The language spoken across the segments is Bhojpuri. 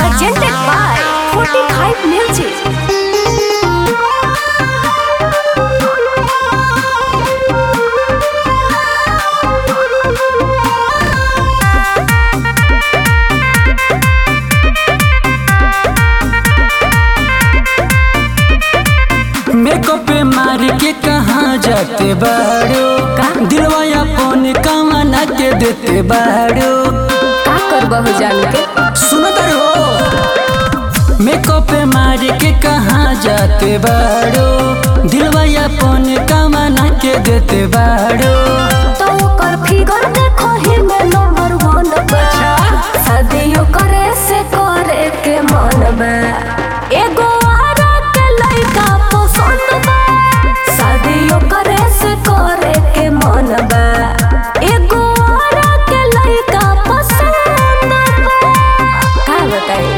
presented by 45 Music. मेकअप मार के कहाँ जाते बाड़ो दिलवा अपन कमाना के देते बाड़ो का करबहु जान के सुनो हो मेकअप मार के कहाँ जाते बाड़ो दिलवा अपन कमाना के देते बाड़ो तो कर फिगर देखो ही में नंबर 1 बचा शादियों करे से करे के मन में एगो आरा के लइका पसंद बा शादियों करे से करे के मन बा एगो आरा के लइका पसंद बा का बताई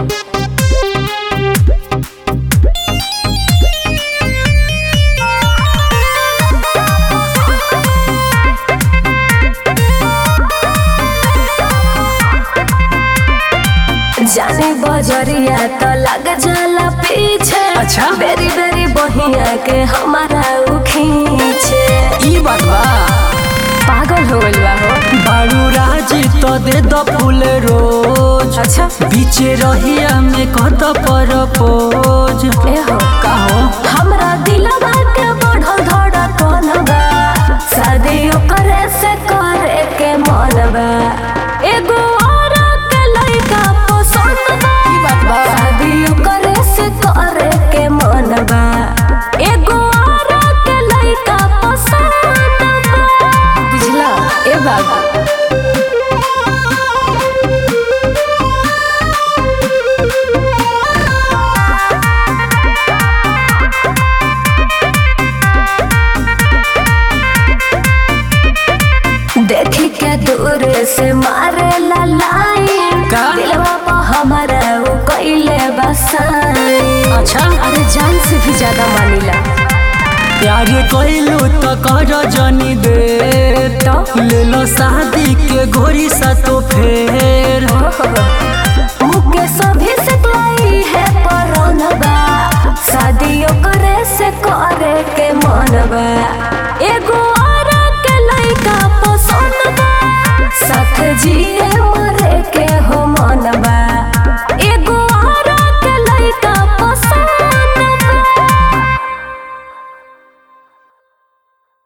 जाने बजरिया तो लग जाला पीछे अच्छा। बेरी बेरी बहिया के हमारा उ खींचे ई बात बा पागल हो गइल बा हो बाड़ू राजी तो दे दो फूल रोज अच्छा बीचे रहिया में कत पर पोज ए हो का हो हमरा दिलवा के बढ़ल धड़कन बा शादियों करे से करे के मन बा एगो औरा के लइका पसंद बा ई बात बा शादियों करे से करे के मन बा एगो औरा के लइका पसंद बा बुझला ए बाबा देखी के दूर से मारे ला लाइन का? दिलवा पे हमारा वो कइले बसाई अच्छा अरे जान से भी ज्यादा मानिला प्यार कइलू तो कर जनी दे तो ले लो शादी के घोरी सा